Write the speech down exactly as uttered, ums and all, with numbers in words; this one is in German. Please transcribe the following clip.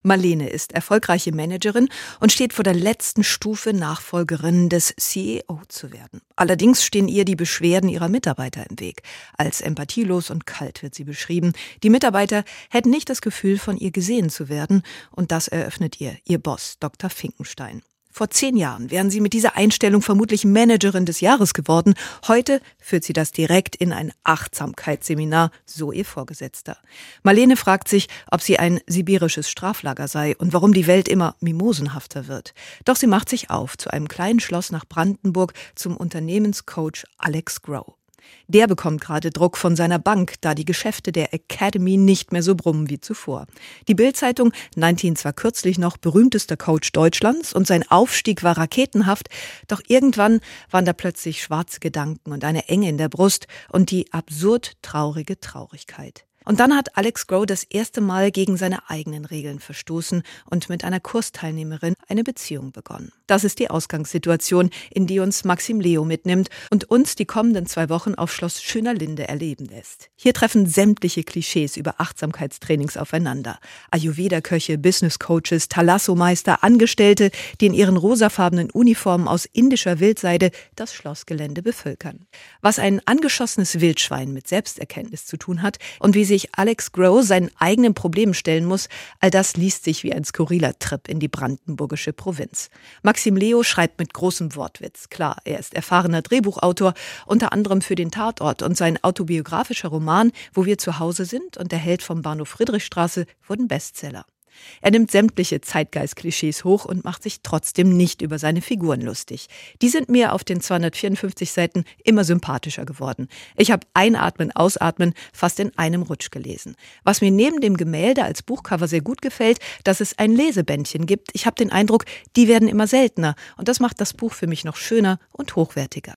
Marlene ist erfolgreiche Managerin und steht vor der letzten Stufe, Nachfolgerin des C E O zu werden. Allerdings stehen ihr die Beschwerden ihrer Mitarbeiter im Weg. Als empathielos und kalt wird sie beschrieben. Die Mitarbeiter hätten nicht das Gefühl, von ihr gesehen zu werden. Und das eröffnet ihr ihr Boss, Doktor Finkenstein. Vor zehn Jahren wären sie mit dieser Einstellung vermutlich Managerin des Jahres geworden. Heute führt sie das direkt in ein Achtsamkeitsseminar, so ihr Vorgesetzter. Marlene fragt sich, ob sie ein sibirisches Straflager sei und warum die Welt immer mimosenhafter wird. Doch sie macht sich auf zu einem kleinen Schloss nach Brandenburg zum Unternehmenscoach Alex Grow. Der bekommt gerade Druck von seiner Bank, da die Geschäfte der Academy nicht mehr so brummen wie zuvor. Die Bild-Zeitung nannte ihn zwar kürzlich noch berühmtester Coach Deutschlands und sein Aufstieg war raketenhaft, doch irgendwann waren da plötzlich schwarze Gedanken und eine Enge in der Brust und die absurd traurige Traurigkeit. Und dann hat Alex Grow das erste Mal gegen seine eigenen Regeln verstoßen und mit einer Kursteilnehmerin eine Beziehung begonnen. Das ist die Ausgangssituation, in die uns Maxim Leo mitnimmt und uns die kommenden zwei Wochen auf Schloss Schönerlinde erleben lässt. Hier treffen sämtliche Klischees über Achtsamkeitstrainings aufeinander. Ayurveda-Köche, Business-Coaches, Thalasso-Meister, Angestellte, die in ihren rosafarbenen Uniformen aus indischer Wildseide das Schlossgelände bevölkern. Was ein angeschossenes Wildschwein mit Selbsterkenntnis zu tun hat und wie sich Alex Grow seinen eigenen Problemen stellen muss, all das liest sich wie ein skurriler Trip in die brandenburgische Provinz. Maxim Leo schreibt mit großem Wortwitz. Klar, er ist erfahrener Drehbuchautor, unter anderem für den Tatort, und sein autobiografischer Roman Wo wir zu Hause sind und der Held vom Bahnhof Friedrichstraße wurden Bestseller. Er nimmt sämtliche Zeitgeist-Klischees hoch und macht sich trotzdem nicht über seine Figuren lustig. Die sind mir auf den zweihundertvierundfünfzig Seiten immer sympathischer geworden. Ich habe Einatmen, Ausatmen fast in einem Rutsch gelesen. Was mir neben dem Gemälde als Buchcover sehr gut gefällt, dass es ein Lesebändchen gibt. Ich habe den Eindruck, die werden immer seltener und das macht das Buch für mich noch schöner und hochwertiger.